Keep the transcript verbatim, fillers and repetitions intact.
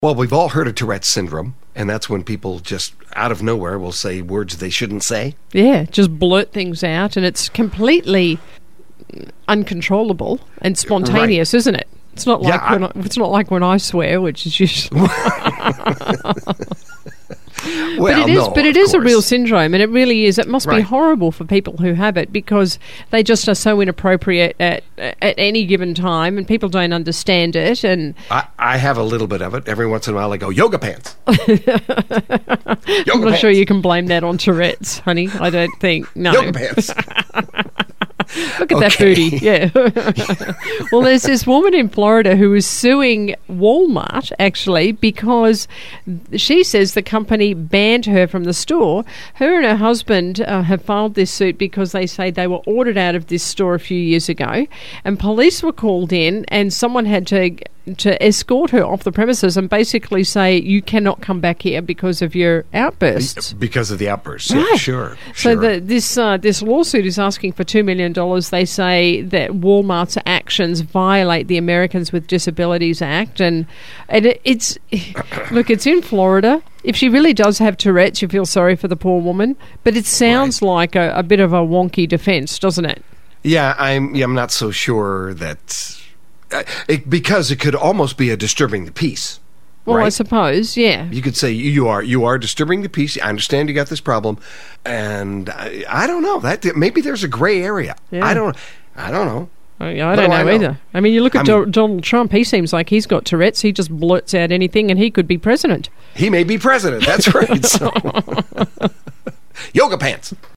Well, we've all heard of Tourette's syndrome, and that's when people just out of nowhere will say words they shouldn't say. Yeah, just blurt things out, and it's completely uncontrollable and spontaneous, right. Isn't it? It's not like yeah, when I, I, it's not like when I swear, which is usually. Well, but it is, no, but it of is a course. real syndrome, and it really is. It must be Right. horrible for people who have it because they just are so inappropriate at at any given time, and people don't understand it. And I, I have a little bit of it. Every once in a while I go, yoga pants. yoga I'm not pants. sure you can blame that on Tourette's, honey. I don't think. No. Yoga pants. Look at that Okay. booty. Yeah. Well, there's this woman in Florida who is suing Walmart, actually, because she says the company banned her from the store. Her and her husband uh, have filed this suit because they say they were ordered out of this store a few years ago, and police were called in, and someone had to to escort her off the premises and basically say, you cannot come back here because of your outbursts. Because of the outbursts. Yeah, Right. sure. So sure. the, this uh, this lawsuit is asking for two million dollars. They say that Walmart's actions violate the Americans with Disabilities Act. And, and it, it's, look, it's in Florida. If she really does have Tourette's, you feel sorry for the poor woman. But it sounds like a, a bit of a wonky defense, doesn't it? Yeah, I'm. Yeah, I'm not so sure that uh, it, because it could almost be a disturbing the peace. Well, right? I suppose, yeah. You could say you are you are disturbing the peace. I understand you got this problem, and I, I don't know that maybe there's a gray area. Yeah. I don't. I don't know. I I don't No, I know know. either. I mean, you look at I Do- mean- Donald Trump. He seems like he's got Tourette's. He just blurts out anything, and he could be president. He may be president. That's right. So. Yoga pants.